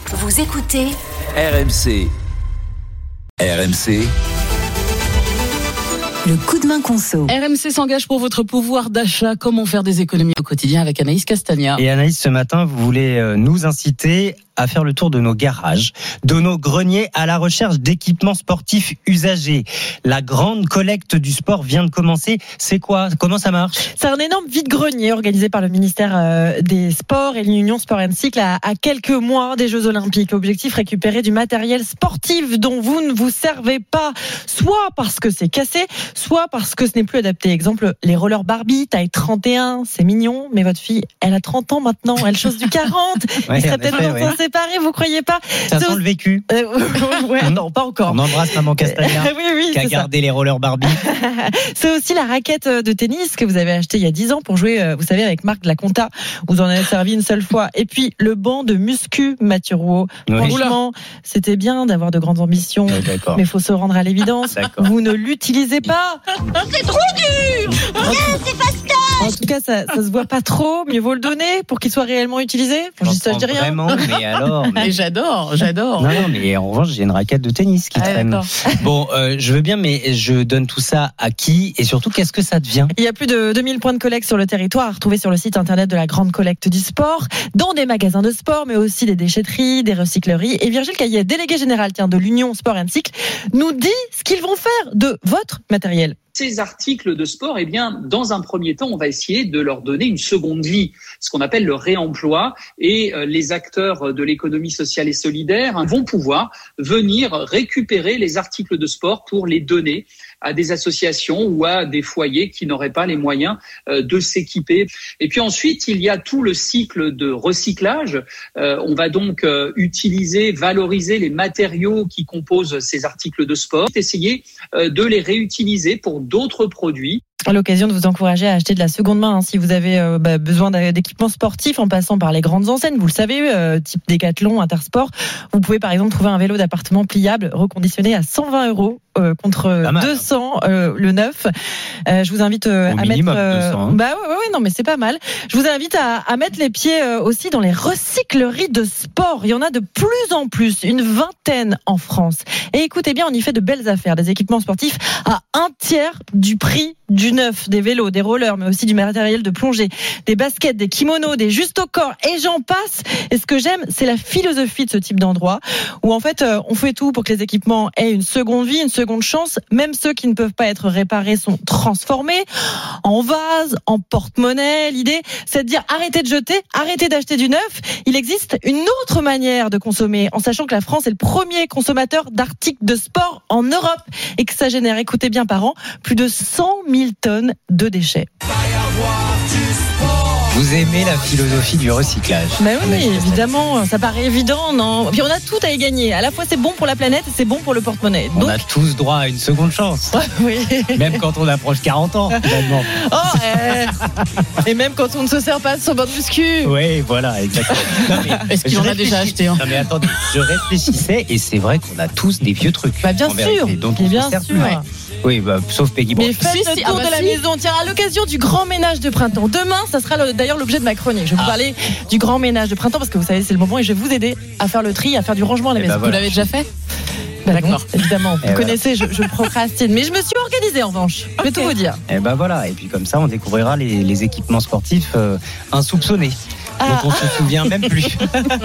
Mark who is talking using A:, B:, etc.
A: Vous écoutez
B: RMC.
A: le coup de main conso.
C: RMC s'engage pour votre pouvoir d'achat. Comment faire des économies au quotidien avec Anaïs Castagna.
D: Et Anaïs, ce matin, vous voulez nous inciter à faire le tour de nos garages, de nos greniers à la recherche d'équipements sportifs usagés. La grande collecte du sport vient de commencer. C'est quoi ? Comment ça marche ?
E: C'est un énorme vide-grenier organisé par le ministère des Sports et l'Union Sport & Cycle à quelques mois des Jeux Olympiques. L'objectif, récupérer du matériel sportif dont vous ne vous servez pas, soit parce que c'est cassé, soit parce que ce n'est plus adapté. Exemple, les rollers Barbie, taille 31, c'est mignon, mais votre fille, elle a 30 ans maintenant, elle chose du 40.
D: Ouais,
E: Il serait peut-être temps de s'en séparer, vous croyez pas ?
D: Ça sent le vécu.
E: Ouais, non, pas encore.
D: On embrasse maman Castagna
E: oui,
D: qui a gardé les rollers Barbie.
E: C'est aussi la raquette de tennis que vous avez achetée il y a 10 ans pour jouer, vous savez, avec Marc de la Conta. Vous en avez servi une seule fois. Et puis, le banc de muscu, Mathieu Rouault.
D: Oui.
E: Franchement, c'était bien d'avoir de grandes ambitions.
D: Ouais, d'accord.
E: Mais il faut se rendre à l'évidence.
D: D'accord.
E: Vous ne l'utilisez pas. C'est trop dur. C'est fastoche. En tout cas, ça se voit pas trop. Mieux vaut le donner pour qu'il soit réellement utilisé. Je dis rien.
D: Vraiment, mais alors.
C: Et j'adore.
D: Non, mais en revanche, j'ai une raquette de tennis qui traîne.
E: D'accord.
D: Bon, je veux bien, mais je donne tout ça à qui ? Et surtout, qu'est-ce que ça devient ?
E: Il y a plus de 2000 points de collecte sur le territoire à retrouver sur le site internet de la Grande Collecte du Sport, dans des magasins de sport, mais aussi des déchetteries, des recycleries. Et Virgile Caillet, délégué général de l'Union Sport & Cycle, nous dit ce qu'ils vont faire de votre matériel.
F: Ces articles de sport, eh bien, dans un premier temps, on va essayer de leur donner une seconde vie, ce qu'on appelle le réemploi. Et les acteurs de l'économie sociale et solidaire vont pouvoir venir récupérer les articles de sport pour les donner à des associations ou à des foyers qui n'auraient pas les moyens de s'équiper. Et puis ensuite, il y a tout le cycle de recyclage. On va donc utiliser, valoriser les matériaux qui composent ces articles de sport, essayer de les réutiliser pour d'autres produits.
E: À l'occasion de vous encourager à acheter de la seconde main, si vous avez besoin d'équipements sportifs en passant par les grandes enseignes, vous le savez, type Decathlon, Intersport, vous pouvez par exemple trouver un vélo d'appartement pliable reconditionné à 120 € contre 200 le neuf. Je vous invite à
D: minimum
E: mettre
D: 200, hein.
E: ouais, non mais c'est pas mal. Je vous invite à mettre les pieds aussi dans les recycleries de sport. Il y en a de plus en plus, une vingtaine en France. Et écoutez bien, on y fait de belles affaires, des équipements sportifs à 1/3 du prix du neuf, des vélos, des rollers, mais aussi du matériel de plongée, des baskets, des kimonos, des juste au corps, et j'en passe. Et ce que j'aime, c'est la philosophie de ce type d'endroit, où en fait, on fait tout pour que les équipements aient une seconde vie, une seconde chance. Même ceux qui ne peuvent pas être réparés sont transformés en vase, en porte-monnaie. L'idée, c'est de dire arrêtez de jeter, arrêtez d'acheter du neuf. Il existe une autre manière de consommer, en sachant que la France est le premier consommateur d'articles de sport en Europe, et que ça génère, écoutez bien, par an, plus de 100 000 tonnes de déchets.
D: Vous aimez la philosophie du recyclage ?
E: Mais oui, évidemment, ça paraît évident, non ? Puis on a tout à y gagner. À la fois, c'est bon pour la planète et c'est bon pour le porte-monnaie.
D: On
E: Donc,
D: a tous droit à une seconde chance.
E: oui.
D: Même quand on approche 40 ans, finalement.
E: Et même quand on ne se sert pas de son banc de muscu.
D: Oui, voilà, exactement. Non, mais
C: Est-ce qu'il en a déjà acheté un ?
D: Non, mais attendez, je réfléchissais et c'est vrai qu'on a tous des vieux trucs.
E: Bah, bien
D: en
E: sûr,
D: vérité, dont on
E: bien
D: se sert
E: sûr.
D: plus. Oui, sauf Peggy
E: Mais
D: Brown.
E: faites le tour de la maison. Tiens, à l'occasion du grand ménage de printemps. Demain, ça sera d'ailleurs l'objet de ma chronique. Je vais vous parler du grand ménage de printemps parce que vous savez, c'est le moment et je vais vous aider à faire le tri, à faire du rangement à la maison.
C: Vous l'avez déjà fait ?
E: D'accord. Évidemment, vous connaissez, je procrastine. Mais je me suis organisée en revanche. Je vais tout vous dire.
D: Et ben voilà, et puis comme ça, on découvrira les équipements sportifs insoupçonnés. Donc on se souvient même plus.